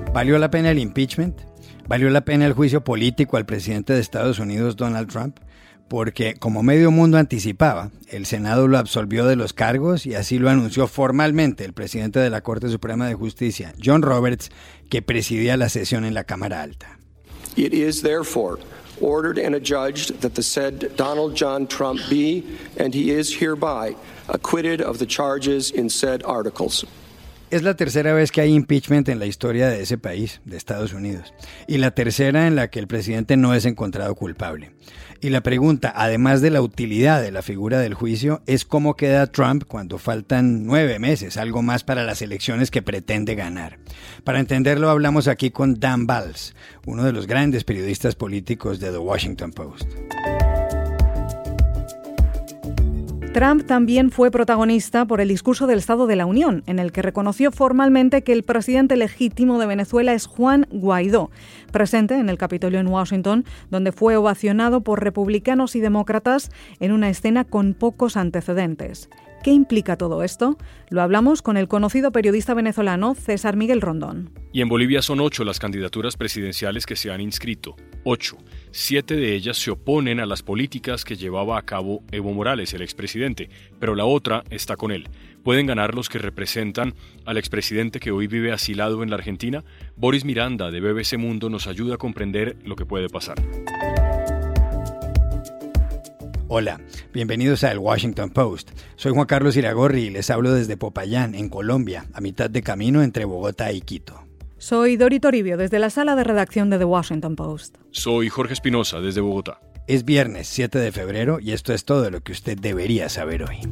¿Valió la pena el impeachment? ¿Valió la pena el juicio político al presidente de Estados Unidos, Donald Trump? Porque, como medio mundo anticipaba, el Senado lo absolvió de los cargos y así lo anunció formalmente el presidente de la Corte Suprema de Justicia, John Roberts, que presidía la sesión en la Cámara Alta. It is therefore ordered and adjudged that the said Donald John Trump be, and he is hereby, acquitted of the charges in said articles. Es la tercera vez que hay impeachment en la historia de ese país, de Estados Unidos, y la tercera en la que el presidente no es encontrado culpable. Y la pregunta, además de la utilidad de la figura del juicio, es cómo queda Trump cuando faltan 9 meses, algo más para las elecciones que pretende ganar. Para entenderlo, hablamos aquí con Dan Balz, uno de los grandes periodistas políticos de The Washington Post. Trump también fue protagonista por el discurso del Estado de la Unión, en el que reconoció formalmente que el presidente legítimo de Venezuela es Juan Guaidó, presente en el Capitolio en Washington, donde fue ovacionado por republicanos y demócratas en una escena con pocos antecedentes. ¿Qué implica todo esto? Lo hablamos con el conocido periodista venezolano César Miguel Rondón. Y en Bolivia son 8 las candidaturas presidenciales que se han inscrito. 8. 7 de ellas se oponen a las políticas que llevaba a cabo Evo Morales, el expresidente, pero la otra está con él. ¿Pueden ganar los que representan al expresidente que hoy vive asilado en la Argentina? Boris Miranda, de BBC Mundo, nos ayuda a comprender lo que puede pasar. Hola, bienvenidos a El Washington Post. Soy Juan Carlos Iragorri y les hablo desde Popayán, en Colombia, a mitad de camino entre Bogotá y Quito. Soy Dori Toribio, desde la sala de redacción de The Washington Post. Soy Jorge Espinosa, desde Bogotá. Es viernes 7 de febrero y esto es todo lo que usted debería saber hoy.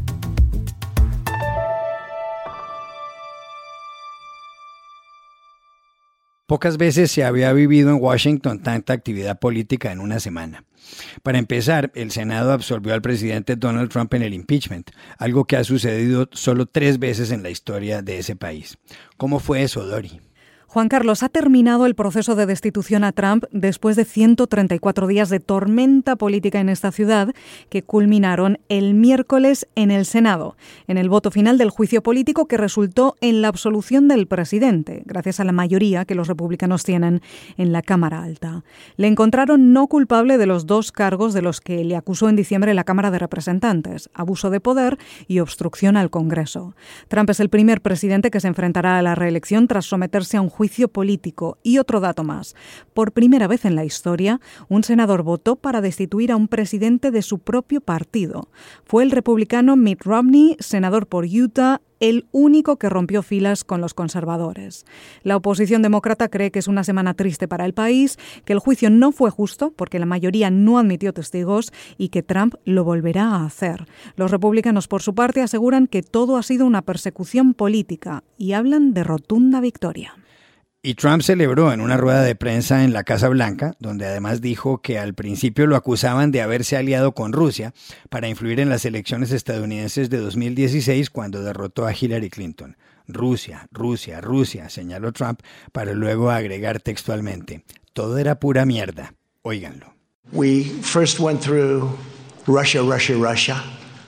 Pocas veces se había vivido en Washington tanta actividad política en una semana. Para empezar, el Senado absolvió al presidente Donald Trump en el impeachment, algo que ha sucedido solo 3 veces en la historia de ese país. ¿Cómo fue eso, Dori? Juan Carlos, ha terminado el proceso de destitución a Trump después de 134 días de tormenta política en esta ciudad que culminaron el miércoles en el Senado, en el voto final del juicio político que resultó en la absolución del presidente, gracias a la mayoría que los republicanos tienen en la Cámara Alta. Le encontraron no culpable de los 2 cargos de los que le acusó en diciembre la Cámara de Representantes, abuso de poder y obstrucción al Congreso. Trump es el primer presidente que se enfrentará a la reelección tras someterse a un juicio político. Y otro dato más. Por primera vez en la historia, un senador votó para destituir a un presidente de su propio partido. Fue el republicano Mitt Romney, senador por Utah, el único que rompió filas con los conservadores. La oposición demócrata cree que es una semana triste para el país, que el juicio no fue justo porque la mayoría no admitió testigos y que Trump lo volverá a hacer. Los republicanos, por su parte, aseguran que todo ha sido una persecución política y hablan de rotunda victoria. Y Trump celebró en una rueda de prensa en la Casa Blanca, donde además dijo que al principio lo acusaban de haberse aliado con Rusia para influir en las elecciones estadounidenses de 2016 cuando derrotó a Hillary Clinton. Rusia, Rusia, Rusia, señaló Trump para luego agregar textualmente, todo era pura mierda. Óiganlo. We first went through Russia, Russia, Russia.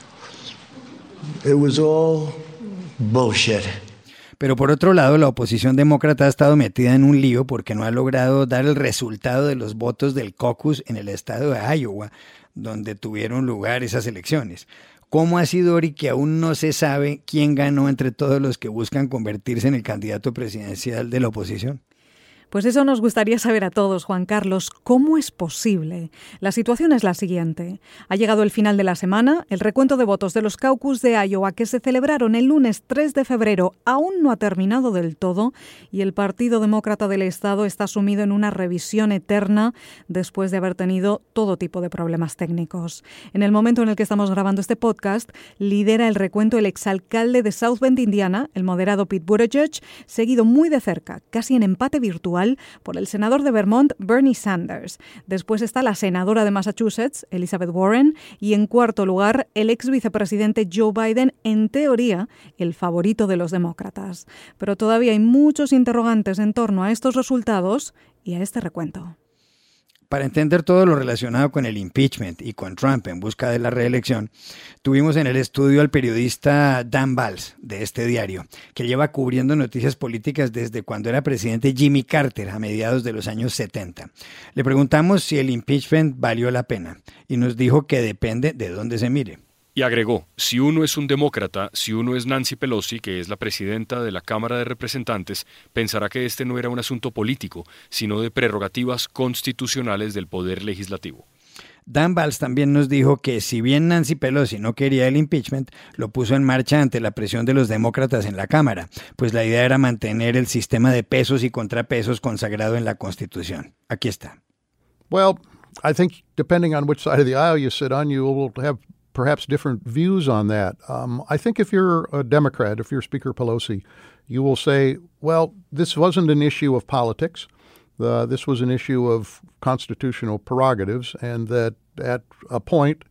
It was all bullshit. Pero por otro lado, la oposición demócrata ha estado metida en un lío porque no ha logrado dar el resultado de los votos del caucus en el estado de Iowa, donde tuvieron lugar esas elecciones. ¿Cómo ha sido, Ori, que aún no se sabe quién ganó entre todos los que buscan convertirse en el candidato presidencial de la oposición? Pues eso nos gustaría saber a todos, Juan Carlos. ¿Cómo es posible? La situación es la siguiente. Ha llegado el final de la semana. El recuento de votos de los caucus de Iowa que se celebraron el lunes 3 de febrero aún no ha terminado del todo y el Partido Demócrata del Estado está sumido en una revisión eterna después de haber tenido todo tipo de problemas técnicos. En el momento en el que estamos grabando este podcast, lidera el recuento el exalcalde de South Bend, Indiana, el moderado Pete Buttigieg, seguido muy de cerca, casi en empate virtual, por el senador de Vermont, Bernie Sanders. Después está la senadora de Massachusetts, Elizabeth Warren, y en cuarto lugar, el ex vicepresidente Joe Biden, en teoría, el favorito de los demócratas. Pero todavía hay muchos interrogantes en torno a estos resultados y a este recuento. Para entender todo lo relacionado con el impeachment y con Trump en busca de la reelección, tuvimos en el estudio al periodista Dan Valls de este diario, que lleva cubriendo noticias políticas desde cuando era presidente Jimmy Carter a mediados de los años 70. Le preguntamos si el impeachment valió la pena y nos dijo que depende de dónde se mire. Y agregó, si uno es un demócrata, si uno es Nancy Pelosi, que es la presidenta de la Cámara de Representantes, pensará que este no era un asunto político, sino de prerrogativas constitucionales del Poder Legislativo. Dan Valls también nos dijo que si bien Nancy Pelosi no quería el impeachment, lo puso en marcha ante la presión de los demócratas en la Cámara, pues la idea era mantener el sistema de pesos y contrapesos consagrado en la Constitución. Aquí está. Well, I think depending on which side of the aisle you sit on, you will have perhaps different views on that. I think if you're a Democrat, if you're Speaker Pelosi, you will say, well, this wasn't an issue of politics. This was an issue of constitutional prerogatives, and that at a point,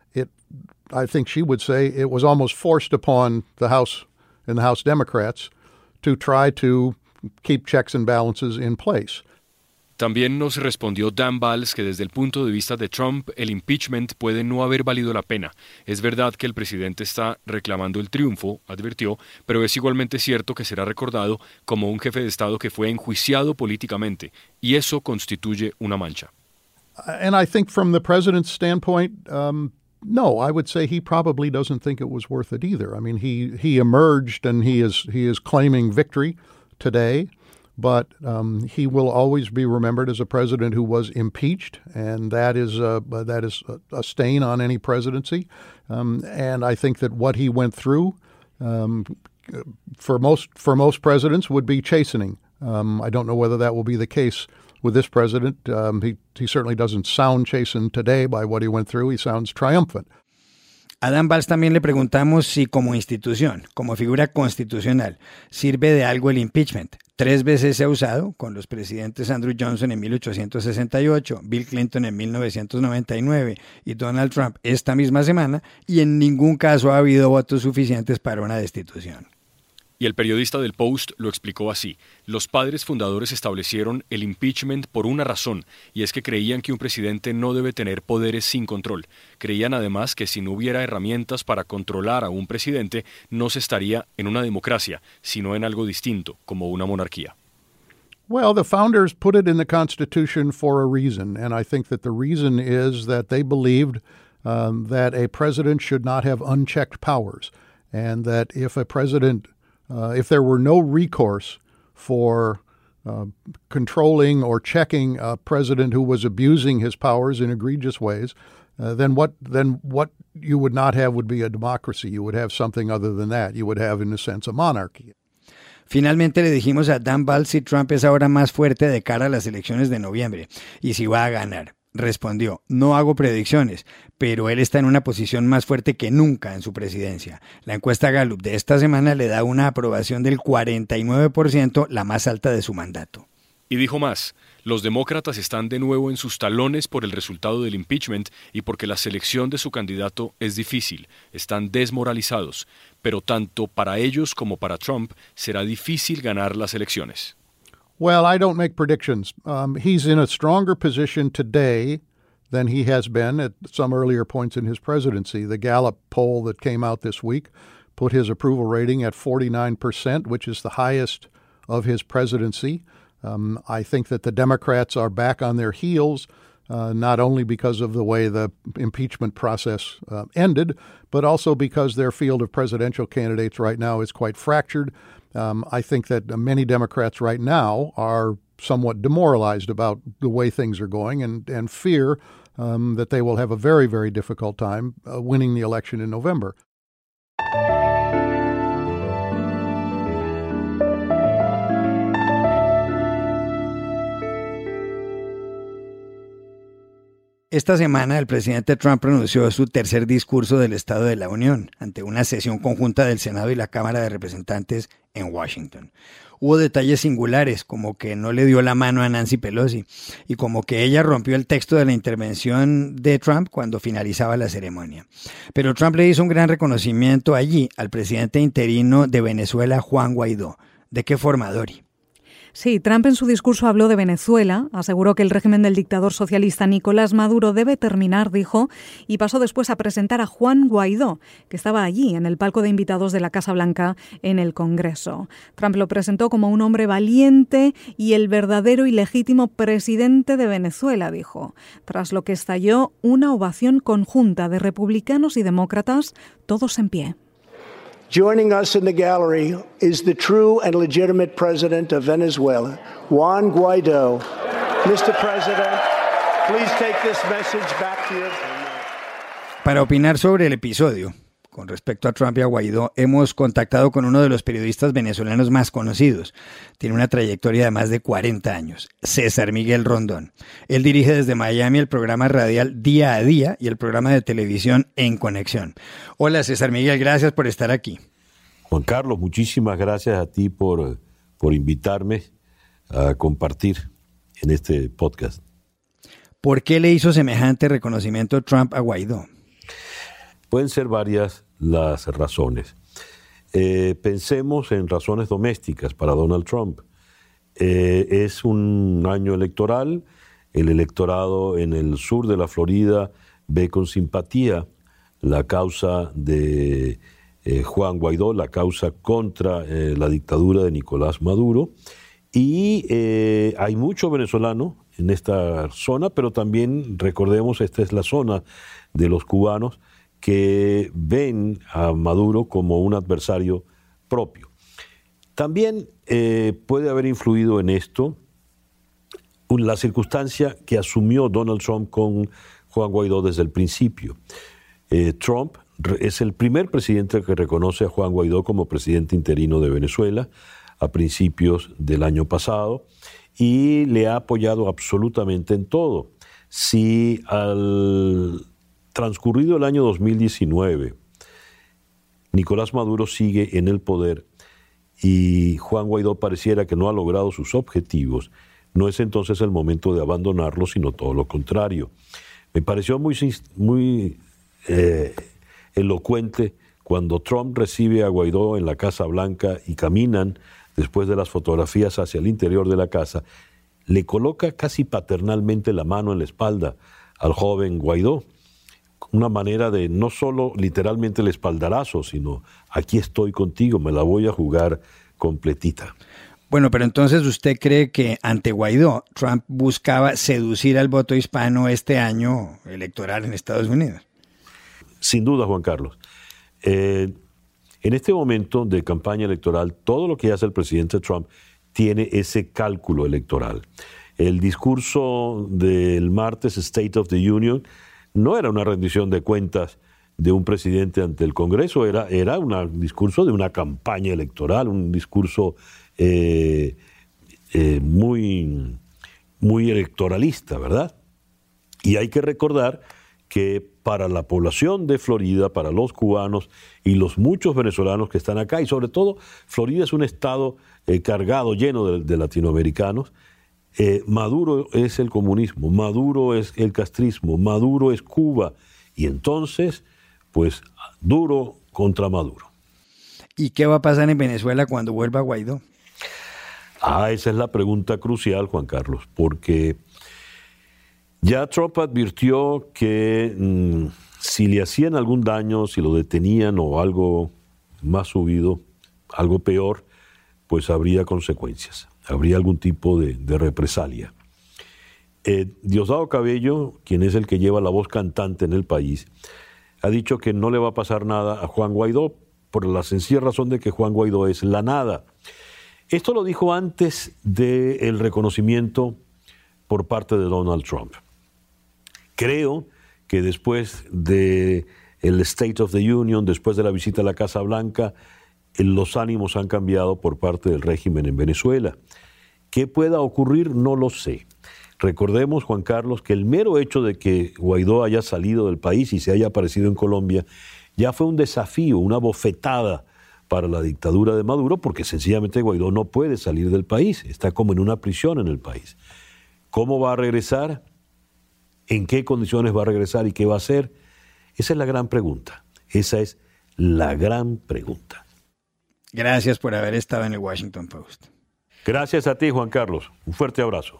I think she would say it was almost forced upon the House and the House Democrats to try to keep checks and balances in place. También nos respondió Dan Valls que desde el punto de vista de Trump, el impeachment puede no haber valido la pena. Es verdad que el presidente está reclamando el triunfo, advirtió, pero es igualmente cierto que será recordado como un jefe de Estado que fue enjuiciado políticamente, y eso constituye una mancha. And I think from the president's standpoint, no, I would say he probably doesn't think it was worth it either. I mean, he emerged and he is claiming victory today. But he will always be remembered as a president who was impeached, and that is a stain on any presidency. And I think that what he went through, for most presidents, would be chastening. I don't know whether that will be the case with this president. He certainly doesn't sound chastened today by what he went through. He sounds triumphant. A Dan Valls también le preguntamos si como institución, como figura constitucional, sirve de algo el impeachment. 3 veces se ha usado, con los presidentes Andrew Johnson en 1868, Bill Clinton en 1999 y Donald Trump esta misma semana, y en ningún caso ha habido votos suficientes para una destitución. Y el periodista del Post lo explicó así. Los padres fundadores establecieron el impeachment por una razón, y es que creían que un presidente no debe tener poderes sin control. Creían además que si no hubiera herramientas para controlar a un presidente, no se estaría en una democracia, sino en algo distinto, como una monarquía. Well, the founders put it in the Constitution for a reason, and I think that the reason is that they believed that a president should not have unchecked powers, and that if a president if there were no recourse for controlling or checking a president who was abusing his powers in egregious ways, then what you would not have would be a democracy. You would have something other than that. You would have, in a sense, a monarchy. Finalmente le dijimos a Dan Valls si Trump es ahora más fuerte de cara a las elecciones de noviembre y si va a ganar. Respondió, no hago predicciones, pero él está en una posición más fuerte que nunca en su presidencia. La encuesta Gallup de esta semana le da una aprobación del 49%, la más alta de su mandato. Y dijo más, los demócratas están de nuevo en sus talones por el resultado del impeachment y porque la selección de su candidato es difícil. Están desmoralizados, pero tanto para ellos como para Trump será difícil ganar las elecciones. Well, I don't make predictions. He's in a stronger position today than he has been at some earlier points in his presidency. The Gallup poll that came out this week put his approval rating at 49%, which is the highest of his presidency. I think that the Democrats are back on their heels, not only because of the way the impeachment process ended, but also because their field of presidential candidates right now is quite fractured. I think that many Democrats right now are somewhat demoralized about the way things are going and fear that they will have a very, very difficult time winning the election in November. Esta semana el presidente Trump pronunció su tercer discurso del Estado de la Unión ante una sesión conjunta del Senado y la Cámara de Representantes en Washington. Hubo detalles singulares, como que no le dio la mano a Nancy Pelosi y como que ella rompió el texto de la intervención de Trump cuando finalizaba la ceremonia. Pero Trump le hizo un gran reconocimiento allí al presidente interino de Venezuela, Juan Guaidó. ¿De qué forma, Dori? Sí, Trump en su discurso habló de Venezuela, aseguró que el régimen del dictador socialista Nicolás Maduro debe terminar, dijo, y pasó después a presentar a Juan Guaidó, que estaba allí en el palco de invitados de la Casa Blanca en el Congreso. Trump lo presentó como un hombre valiente y el verdadero y legítimo presidente de Venezuela, dijo, tras lo que estalló una ovación conjunta de republicanos y demócratas, todos en pie. Joining us in the gallery is the true and legitimate president of Venezuela, Juan Guaidó. Mr. President, please take this message back to your... Para opinar sobre el episodio, con respecto a Trump y a Guaidó, hemos contactado con uno de los periodistas venezolanos más conocidos. Tiene una trayectoria de más de 40 años, César Miguel Rondón. Él dirige desde Miami el programa radial Día a Día y el programa de televisión En Conexión. Hola César Miguel, gracias por estar aquí. Juan Carlos, muchísimas gracias a ti por invitarme a compartir en este podcast. ¿Por qué le hizo semejante reconocimiento Trump a Guaidó? Pueden ser varias las razones. Pensemos en razones domésticas para Donald Trump. Es un año electoral, el electorado en el sur de la Florida ve con simpatía la causa de Juan Guaidó, la causa contra la dictadura de Nicolás Maduro, y hay mucho venezolano en esta zona, pero también recordemos, esta es la zona de los cubanos que ven a Maduro como un adversario propio. También puede haber influido en esto la circunstancia que asumió Donald Trump con Juan Guaidó desde el principio. Trump es el primer presidente que reconoce a Juan Guaidó como presidente interino de Venezuela a principios del año pasado y le ha apoyado absolutamente en todo. Si al transcurrido el año 2019, Nicolás Maduro sigue en el poder y Juan Guaidó pareciera que no ha logrado sus objetivos, no es entonces el momento de abandonarlo, sino todo lo contrario. Me pareció muy elocuente cuando Trump recibe a Guaidó en la Casa Blanca y caminan después de las fotografías hacia el interior de la casa, le coloca casi paternalmente la mano en la espalda al joven Guaidó. Una manera de no solo literalmente el espaldarazo, sino aquí estoy contigo, me la voy a jugar completita. Bueno, pero entonces ¿usted cree que ante Guaidó Trump buscaba seducir al voto hispano este año electoral en Estados Unidos? Sin duda, Juan Carlos. En este momento de campaña electoral, todo lo que hace el presidente Trump tiene ese cálculo electoral. El discurso del martes, State of the Union, no era una rendición de cuentas de un presidente ante el Congreso, era un discurso de una campaña electoral, un discurso muy electoralista, ¿verdad? Y hay que recordar que para la población de Florida, para los cubanos y los muchos venezolanos que están acá, y sobre todo Florida es un estado cargado, lleno de latinoamericanos, Maduro es el comunismo, Maduro es el castrismo, Maduro es Cuba, y entonces, pues, duro contra Maduro. ¿Y qué va a pasar en Venezuela cuando vuelva Guaidó? Esa es la pregunta crucial, Juan Carlos, porque ya Trump advirtió que si le hacían algún daño, si lo detenían o algo más subido, algo peor, pues habría consecuencias. Habría algún tipo de represalia. Diosdado Cabello, quien es el que lleva la voz cantante en el país, ha dicho que no le va a pasar nada a Juan Guaidó por la sencilla razón de que Juan Guaidó es la nada. Esto lo dijo antes del reconocimiento por parte de Donald Trump. Creo que después del State of the Union, después de la visita a la Casa Blanca, los ánimos han cambiado por parte del régimen en Venezuela. ¿Qué pueda ocurrir? No lo sé. Recordemos, Juan Carlos, que el mero hecho de que Guaidó haya salido del país y se haya aparecido en Colombia ya fue un desafío, una bofetada para la dictadura de Maduro, porque sencillamente Guaidó no puede salir del país, está como en una prisión en el país. ¿Cómo va a regresar? ¿En qué condiciones va a regresar y qué va a hacer? Esa es la gran pregunta. Esa es la gran pregunta. Gracias por haber estado en el Washington Post. Gracias a ti, Juan Carlos. Un fuerte abrazo.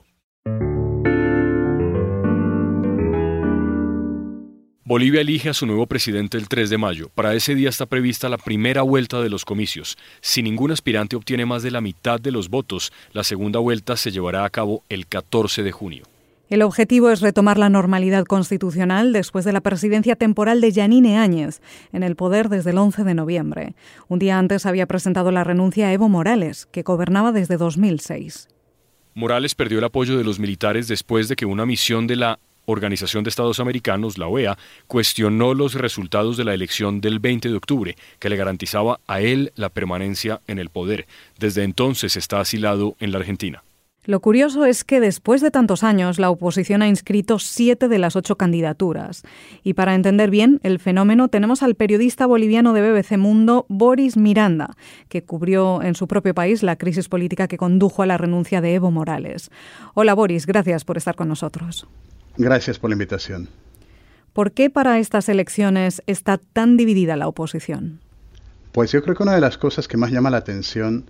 Bolivia elige a su nuevo presidente el 3 de mayo. Para ese día está prevista la primera vuelta de los comicios. Si ningún aspirante obtiene más de la mitad de los votos, la segunda vuelta se llevará a cabo el 14 de junio. El objetivo es retomar la normalidad constitucional después de la presidencia temporal de Yanine Áñez, en el poder desde el 11 de noviembre. Un día antes había presentado la renuncia a Evo Morales, que gobernaba desde 2006. Morales perdió el apoyo de los militares después de que una misión de la Organización de Estados Americanos, la OEA, cuestionó los resultados de la elección del 20 de octubre, que le garantizaba a él la permanencia en el poder. Desde entonces está asilado en la Argentina. Lo curioso es que después de tantos años, la oposición ha inscrito 7 de las 8 candidaturas. Y para entender bien el fenómeno, tenemos al periodista boliviano de BBC Mundo, Boris Miranda, que cubrió en su propio país la crisis política que condujo a la renuncia de Evo Morales. Hola Boris, gracias por estar con nosotros. Gracias por la invitación. ¿Por qué para estas elecciones está tan dividida la oposición? Pues yo creo que una de las cosas que más llama la atención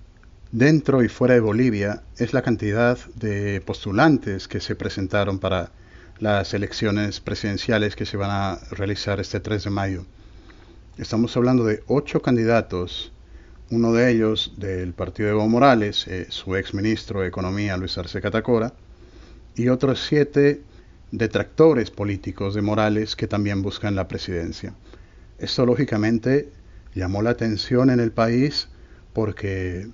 dentro y fuera de Bolivia es la cantidad de postulantes que se presentaron para las elecciones presidenciales que se van a realizar este 3 de mayo. Estamos hablando de 8 candidatos, uno de ellos del partido de Evo Morales, su exministro de Economía Luis Arce Catacora, y otros 7 detractores políticos de Morales que también buscan la presidencia. Esto lógicamente llamó la atención en el país porque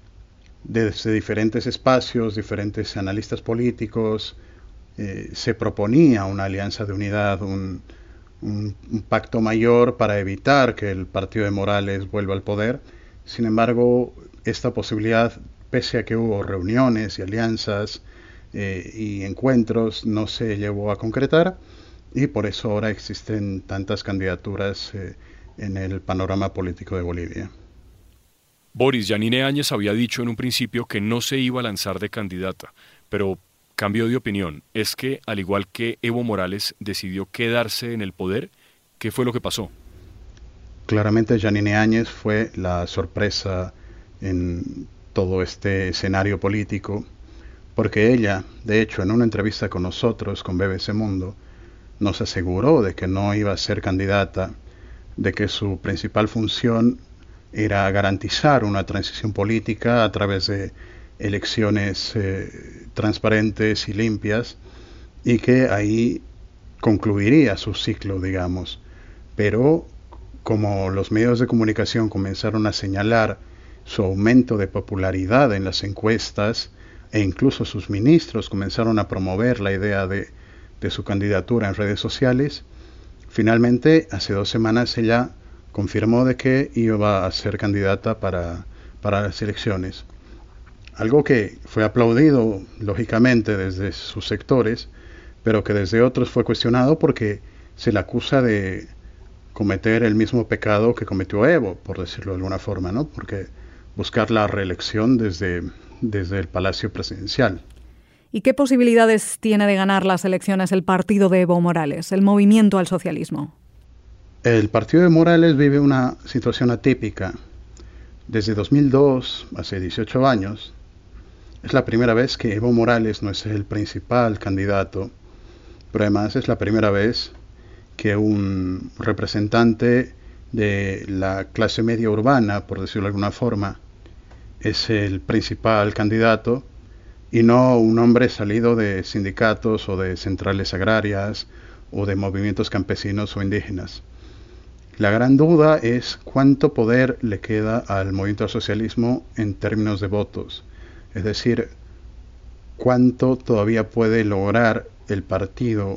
desde diferentes espacios, diferentes analistas políticos, se proponía una alianza de unidad, un pacto mayor para evitar que el partido de Morales vuelva al poder. Sin embargo, esta posibilidad, pese a que hubo reuniones y alianzas y encuentros, no se llevó a concretar, y por eso ahora existen tantas candidaturas en el panorama político de Bolivia. Boris, Yanine Áñez había dicho en un principio que no se iba a lanzar de candidata, pero cambió de opinión. ¿Es que, al igual que Evo Morales, decidió quedarse en el poder? ¿Qué fue lo que pasó? Claramente Yanine Áñez fue la sorpresa en todo este escenario político, porque ella, de hecho, en una entrevista con nosotros, con BBC Mundo, nos aseguró de que no iba a ser candidata, de que su principal función era garantizar una transición política a través de elecciones transparentes y limpias, y que ahí concluiría su ciclo, digamos. Pero como los medios de comunicación comenzaron a señalar su aumento de popularidad en las encuestas, e incluso sus ministros comenzaron a promover la idea de su candidatura en redes sociales, finalmente hace 2 semanas ella confirmó de que iba a ser candidata para las elecciones. Algo que fue aplaudido, lógicamente, desde sus sectores, pero que desde otros fue cuestionado porque se le acusa de cometer el mismo pecado que cometió Evo, por decirlo de alguna forma, ¿no? Porque buscar la reelección desde el Palacio Presidencial. ¿Y qué posibilidades tiene de ganar las elecciones el partido de Evo Morales, el Movimiento al Socialismo? El partido de Morales vive una situación atípica. Desde 2002, hace 18 años, es la primera vez que Evo Morales no es el principal candidato, pero además es la primera vez que un representante de la clase media urbana, por decirlo de alguna forma, es el principal candidato y no un hombre salido de sindicatos o de centrales agrarias o de movimientos campesinos o indígenas. La gran duda es cuánto poder le queda al movimiento al socialismo en términos de votos, es decir, cuánto todavía puede lograr el partido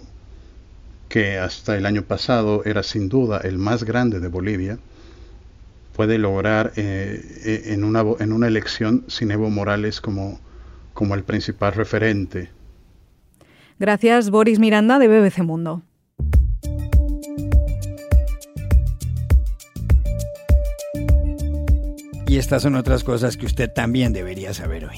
que hasta el año pasado era sin duda el más grande de Bolivia, puede lograr en una elección sin Evo Morales como el principal referente. Gracias, Boris Miranda, de BBC Mundo. Y estas son otras cosas que usted también debería saber hoy.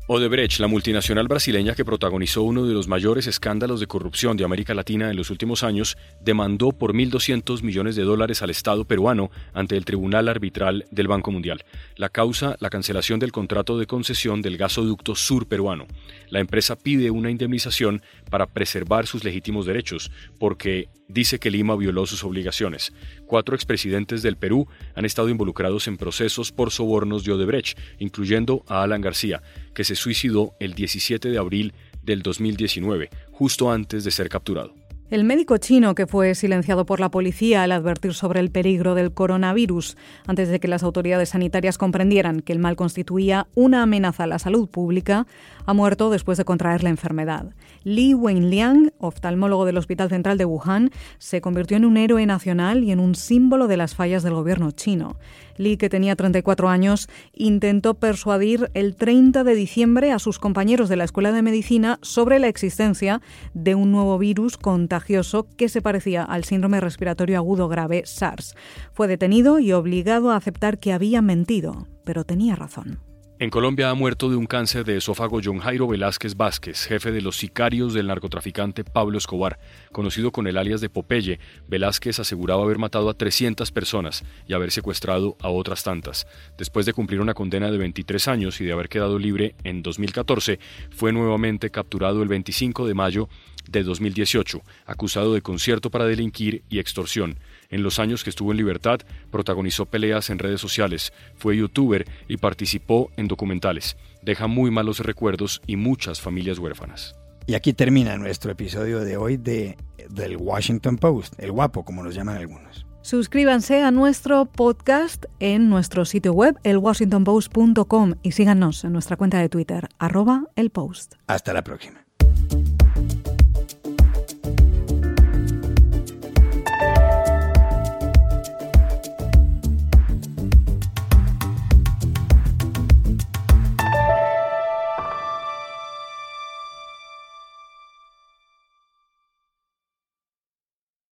Odebrecht, la multinacional brasileña que protagonizó uno de los mayores escándalos de corrupción de América Latina en los últimos años, demandó por $1.200 millones al Estado peruano ante el Tribunal Arbitral del Banco Mundial. La causa, la cancelación del contrato de concesión del gasoducto sur peruano. La empresa pide una indemnización para preservar sus legítimos derechos, porque dice que Lima violó sus obligaciones. 4 expresidentes del Perú han estado involucrados en procesos por sobornos de Odebrecht, incluyendo a Alan García, que se suicidó el 17 de abril del 2019, justo antes de ser capturado. El médico chino que fue silenciado por la policía al advertir sobre el peligro del coronavirus, antes de que las autoridades sanitarias comprendieran que el mal constituía una amenaza a la salud pública, ha muerto después de contraer la enfermedad. Li Wenliang, oftalmólogo del Hospital Central de Wuhan, se convirtió en un héroe nacional y en un símbolo de las fallas del gobierno chino. Li, que tenía 34 años, intentó persuadir el 30 de diciembre a sus compañeros de la Escuela de Medicina sobre la existencia de un nuevo virus contagioso que se parecía al síndrome respiratorio agudo grave SARS. Fue detenido y obligado a aceptar que había mentido, pero tenía razón. En Colombia ha muerto de un cáncer de esófago John Jairo Velázquez Vázquez, jefe de los sicarios del narcotraficante Pablo Escobar. Conocido con el alias de Popeye, Velázquez aseguraba haber matado a 300 personas y haber secuestrado a otras tantas. Después de cumplir una condena de 23 años y de haber quedado libre en 2014, fue nuevamente capturado el 25 de mayo de 2018, acusado de concierto para delinquir y extorsión. En los años que estuvo en libertad, protagonizó peleas en redes sociales, fue youtuber y participó en documentales. Deja muy malos recuerdos y muchas familias huérfanas. Y aquí termina nuestro episodio de hoy del Washington Post, el guapo, como nos llaman algunos. Suscríbanse a nuestro podcast en nuestro sitio web, elwashingtonpost.com, y síganos en nuestra cuenta de Twitter, @elpost. Hasta la próxima.